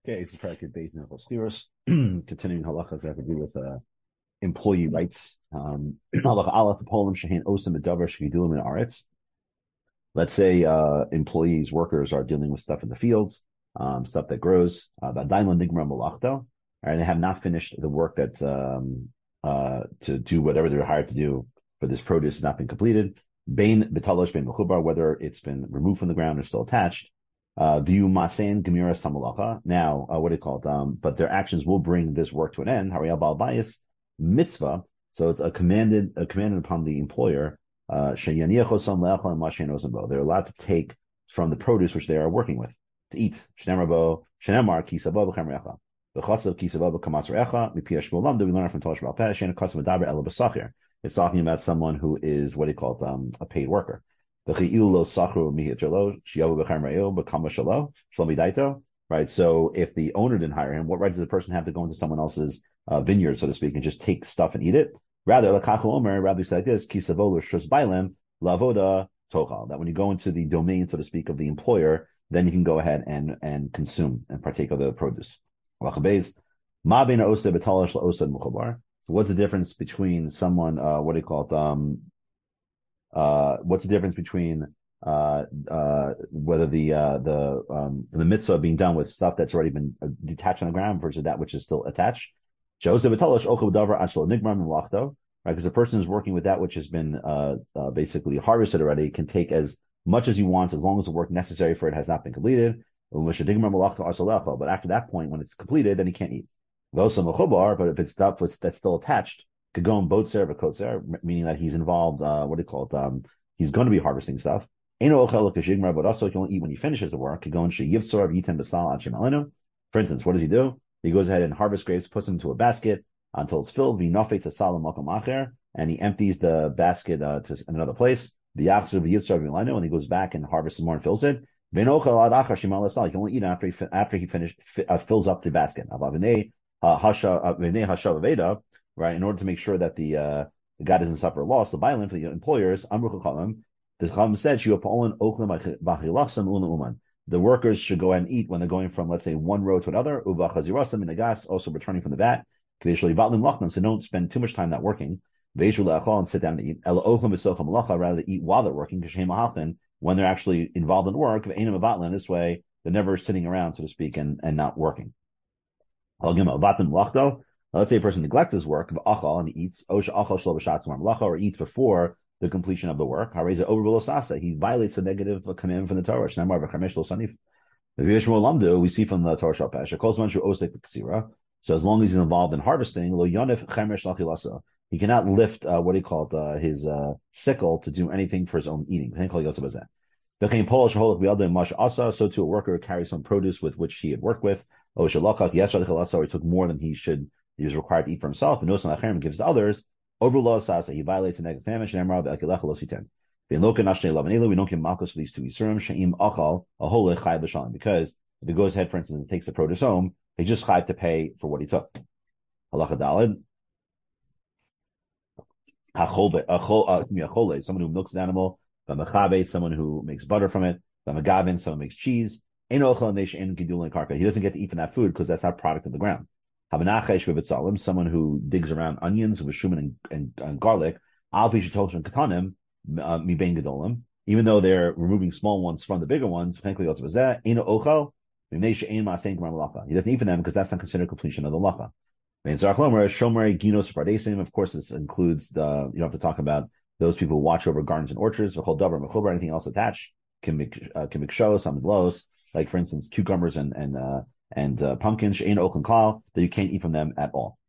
Okay, it's Parakut Beis Nefesh Schiros. Continuing halachas that have to do with employee rights. Halacha Aleph Polim Shehin Osam Medavar Shegidulim in Aretz. Let's say employees, workers are dealing with stuff in the fields, stuff that grows. V'adayin lo nigmar malachto, and they have not finished the work that to do whatever they're hired to do for this produce has not been completed. Bein betalosh bein mechubar, whether it's been removed from the ground or still attached. View masein gemira samalacha. Now, what do you call it? But their actions will bring this work to an end. Hariyal bal bayis mitzvah. So it's a commanded upon the employer. They're allowed to take from the produce which they are working with to eat. We learn from Tosh. It's talking about someone who is what do you call it? A paid worker. Right. So if the owner didn't hire him, what right does the person have to go into someone else's vineyard, so to speak, and just take stuff and eat it? Rather, you say like this, that when you go into the domain, so to speak, of the employer, then you can go ahead and consume and partake of the produce. So what's the difference between someone, what do you call it? What's the difference between whether the mitzvah being done with stuff that's already been detached on the ground versus that which is still attached? Right, because the person who's working with that which has been basically harvested already can take as much as he wants as long as the work necessary for it has not been completed. But after that point, when it's completed, then he can't eat. But if it's stuff that's still attached, could go on boat serve or coat serve, meaning that he's involved. What do you call it? He's going to be harvesting stuff. But also he can only eat when he finishes the work. For instance, what does he do? He goes ahead and harvests grapes, puts them into a basket until it's filled. And he empties the basket to another place. And he goes back and harvests more and fills it. He can only eat after he fills up the basket. Right, in order to make sure that the guy doesn't suffer a loss, the violent for the employers, the Chacham said, the workers should go ahead and eat when they're going from, let's say, one row to another, also returning from the vat, so don't spend too much time not working, and sit down and eat, rather eat while they're working, when they're actually involved in work, this way, they're never sitting around, so to speak, and not working. Let's say a person neglects his work and he eats, or eats before the completion of the work. He violates the negative command from the Torah. We see from the Torah Shal. So as long as he's involved in harvesting, he cannot lift his sickle to do anything for his own eating. So too a worker who carries some produce with which he had worked with, or he took more than he was required to eat for himself, and Nosan gives to others. Over law sasa, he violates the negative commandment. We don't give malchus for these two isurim. She'im achal ahole chayv b'shalom, because if he goes ahead, for instance, and takes the produce home, he just chayv to pay for what he took. Halacha daled. Someone who milks an animal. Someone who makes butter from it. Someone who makes cheese. He doesn't get to eat from that food because that's not product of the ground. Someone who digs around onions with shuman and garlic, even though they're removing small ones from the bigger ones, he doesn't eat for them because that's not considered completion of the lacha. Of course, this includes you don't have to talk about those people who watch over gardens and orchards, anything else attached, can make shows, some blows, like for instance, cucumbers and pumpkins, that you can't eat from them at all.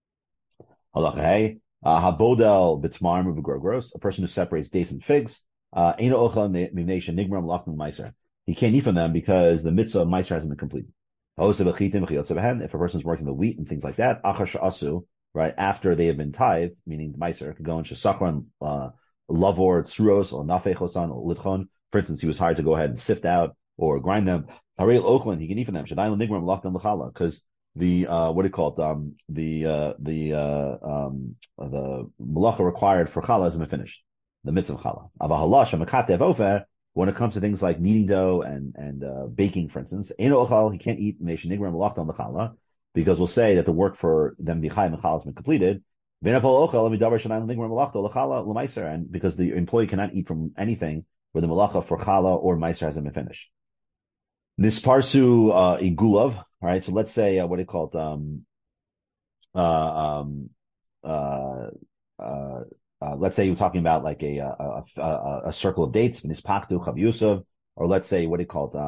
A person who separates dates and figs, he can't eat from them because the mitzvah of meiser hasn't been completed. If a person is working the wheat and things like that, right after they have been tithed, meaning meiser, could go into shachar, lavor, tsuros, or nafechosan, or litchon. For instance, he was hired to go ahead and sift out or grind them. Haril Oakland, he can eat from them. Because the what do you call it? The malacha required for challah hasn't been finished. The mitzvah of challah. When it comes to things like kneading dough and baking, for instance, he can't eat because we'll say that the work for them b'chai mechal has been completed. And because the employee cannot eat from anything where the malacha for chala or meiser hasn't been finished. This parsu igulav, all right. So let's say what do you call it? Uh, let's say you're talking about like a circle of dates, or let's say what do you call it?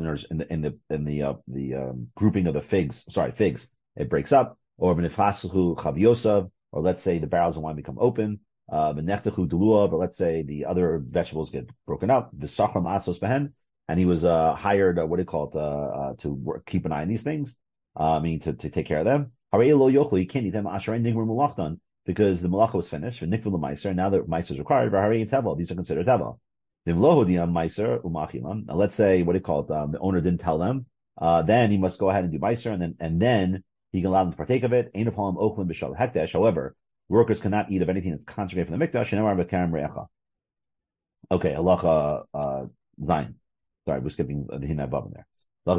In the grouping of the figs, it breaks up, or or let's say the barrels of wine become open, or let's say the other vegetables get broken up, and he was hired, what do you call it, to keep an eye on these things, to take care of them. He can't eat them because the malacha was finished, and now the meiser is required. These are considered tevel. Now let's say what do you call it? The owner didn't tell them. Then he must go ahead and do meiser, and then he can allow them to partake of it. However, workers cannot eat of anything that's consecrated from the mikdash. Okay, halacha zayin. Sorry, we're skipping the hinai above in there. When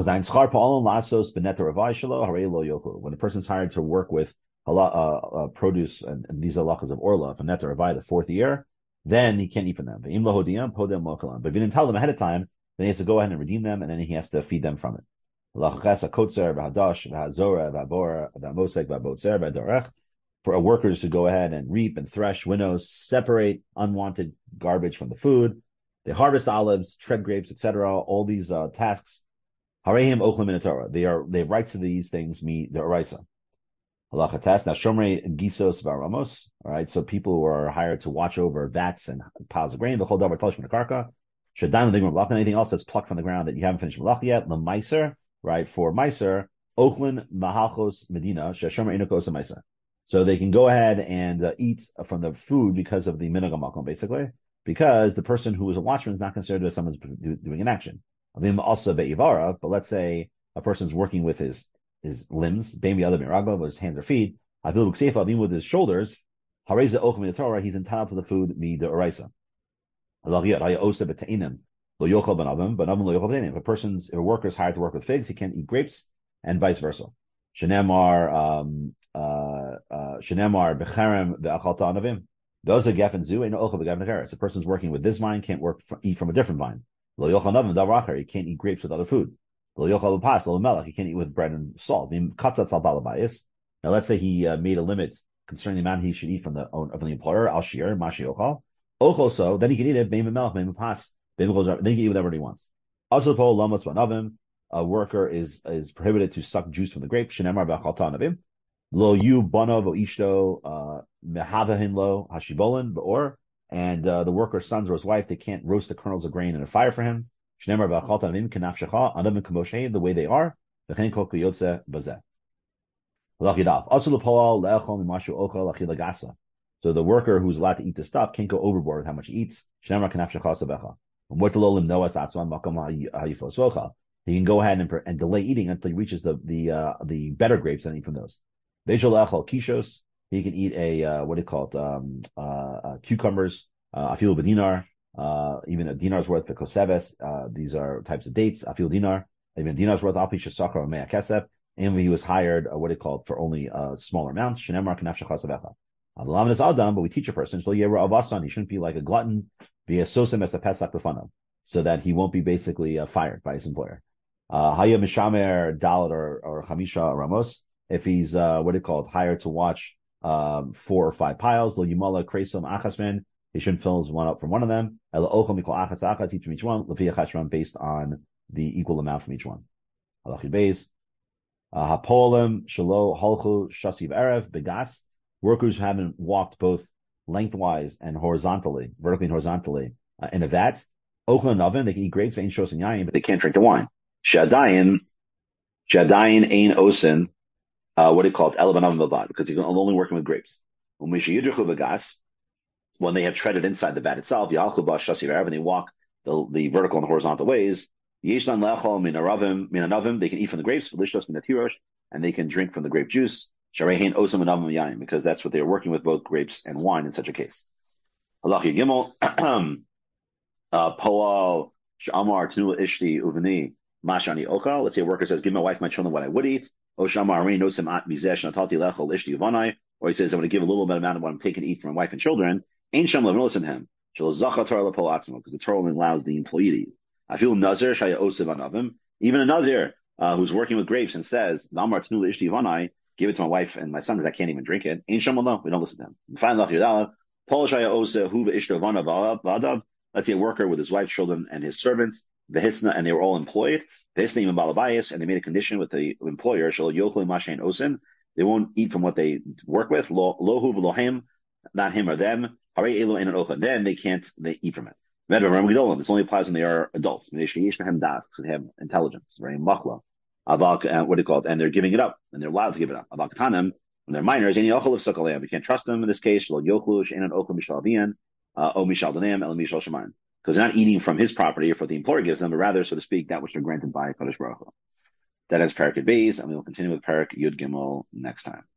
a person's hired to work with produce, and these are halachas of orla, for netar avai, the fourth year, then he can't eat from them. But if you didn't tell them ahead of time, then he has to go ahead and redeem them, and then he has to feed them from it. For workers to go ahead and reap and thresh, winnow, separate unwanted garbage from the food. They harvest olives, tread grapes, etc. All these tasks. Harehim ochlim in Torah. They have rights to these things. The oraisa. Halacha test. Now shomrei gisos v'aramos. All right. So people who are hired to watch over vats and piles of grain. The whole davar talish from the karka. Shadan the malach. Anything else that's plucked from the ground that you haven't finished malach yet. The meiser. Right. For meiser. Ochlin mahalchos medina. Shashomrei inokos meiser. So they can go ahead and eat from the food because of the minhag hamakom, basically, because the person who is a watchman is not considered as someone who's doing an action. Also be'ivara, but let's say a person's working with his limbs, be'mi other miragla, with his hands or feet, even with his shoulders, he's entitled to the food mi de'oraisa. If a worker is hired to work with figs, he can't eat grapes, and vice versa. Shenemar becharem ve'achalta anavim. Those are geffen zu and ochel begeffen cheres. A person's working with this vine can't eat from a different vine. Lo yochel anavim davracher. He can't eat grapes with other food. Lo yochel b'pas lo melech. He can't eat with bread and salt. I mean, katzatz al balabayis. Now let's say he made a limit concerning the amount he should eat from the employer. Al shir mashi yochel. Ochel so then he can eat it. Beim melech beim pas. Then he can eat whatever he wants. Also po lamas vanavim. A worker is prohibited to suck juice from the grape. Shenemar b'achalta anavim. Lo yu banav o ishto mehavahin lo hashibolin beor, and the worker's sons or his wife, they can't roast the kernels of grain in a fire for him. Shneimar v'achalta anavim kenafshecha anavim kamoshein, the way they are. V'chein kol kiyotze bazeh. Lachidaf asul l'poal le'echol mimashu ochel achila gasa. So the worker who's allowed to eat the stuff can't go overboard with how much he eats. Shneimar kenafshecha sabecha. Umortalolim noas atzman makam hayifos vocha. He can go ahead and delay eating until he reaches the better grapes and eat from those. Vejol kishos. He can eat cucumbers, afil b'dinar, even a dinar's worth for koseves. These are types of dates. Afil dinar, even dinar's worth alpi shesakar or mea kesef. And he was hired, for only smaller amounts. Shenemar kanafshecha savecha. Avlam is adam, but we teach a person so yera avasan. He shouldn't be like a glutton, be a sosem as a pesak b'fanav, so that he won't be basically fired by his employer. Haya mishamer dalat or chamisha ramos. If he's hired to watch 4 or 5 piles, lo yimala kresom achasman, he shouldn't fill one up from one of them. Ela ochel mikol achas acha, teach from each one, lefi achashram, based on the equal amount from each one. Halachi beis, hapolim shelo halchu shasiv erev begas, workers who haven't walked both lengthwise and vertically and horizontally, in a vat. Ochel and oven, they can eat grapes, ain't shos and yayin, but they can't drink the wine. Shadayin ein osin. Elabanam Bavad, because he's only working with grapes. When they have treaded inside the vat itself, and they walk the vertical and horizontal ways, they can eat from the grapes, and they can drink from the grape juice, because that's what they're working with, both grapes and wine in such a case. Poal Shamar Tanu Ishti Uvani Mashani Oka. Let's say a worker says, give my wife, my children what I would eat. O Shamar Arin Nosem At Mizesh Natati Lechel Ishti Uvanai. Or he says, I'm going to give a little bit amount of what I'm taking to eat for my wife and children. Ain't Sham Lev Nosim him. Because the Torah only allows the employee to eat. I feel Nazir Shaya Osev Anavim. Even a Nazir who's working with grapes and says, Namar Tnu Ishti Uvanai, give it to my wife and my son because I can't even drink it. Ain't Sham no, we don't listen to him. Finally, Let's say a worker with his wife, children, and his servants, Vehisna, and they were all employed. Vehisna even balabayas, and they made a condition with the employer, they won't eat from what they work with. Lohu v'lohem, not him or them. Then they can't eat from it. This only applies when they are adults. They have intelligence, right? Machla. What do you call it? And they're giving it up, and they're allowed to give it up. When they're minors, we can't trust them in this case. Because they're not eating from his property or what the employer gives them, but rather, so to speak, that which they're granted by Kadosh Baruch Hu. That is Parak Beis, and we will continue with Parak Yud Gimel next time.